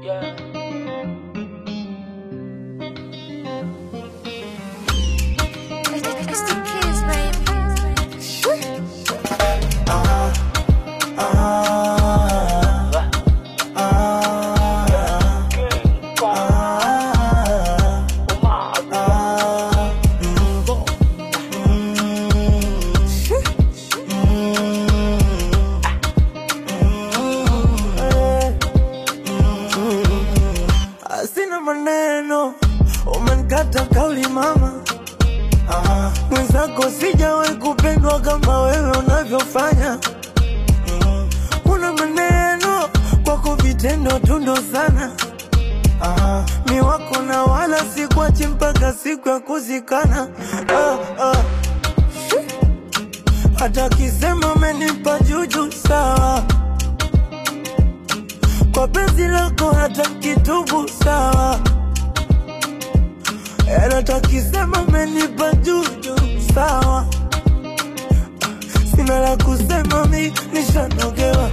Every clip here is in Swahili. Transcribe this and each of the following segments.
Yeah. It's the kids, baby. Sina maneno, umenikata kauli mama. Mwenzako sijawahi kupendwa kama wewe unavyofanya. Una maneno, kwako vitendo tundo sana. Mi wako na wala sikuachi mpaka siku ya kuzikana. Hata kisema umenipa juju sawa, kwa penzi lako hata kitubu sawa. Hata kisema umenipa juju sawa, sina la kusema mi nishanogewa.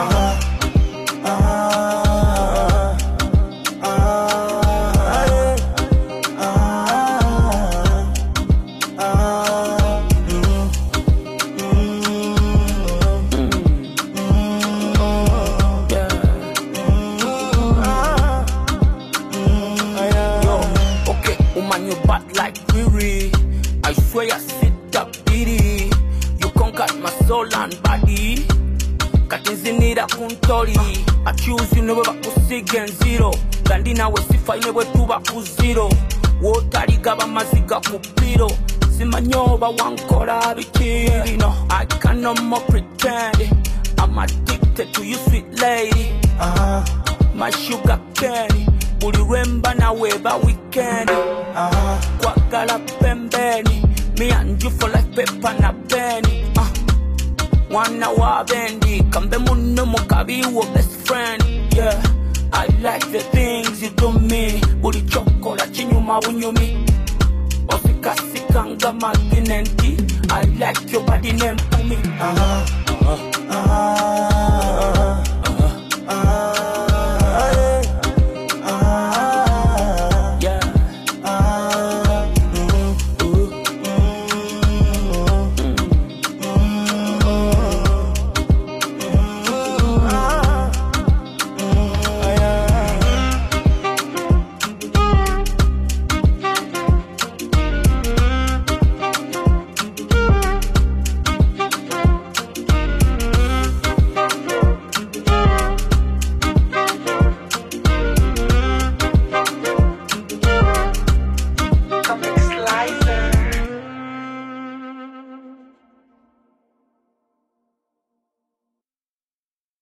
You bad like Riri. I swear I sit up pity. You conquered my soul and body. Katinzinira kuntori. I choose you never kusigen zero. Gandina we sifa never tuba ku zero. Wotari gaba maziga kupiro. Simanyoba wankora bikiri. No, I can no more pretend. I'm addicted to you, sweet lady. My sugar candy. Uliwemba na weba weekend. Kwagala pembeni. Me and you for like pepper na penny. Wana wa bendi. Kambe muno mukabi wa best friend. Yeah, I like the things you do me. Buri chokola chinyuma unyumi. Osika sikanga maginenti. I like your body name for me.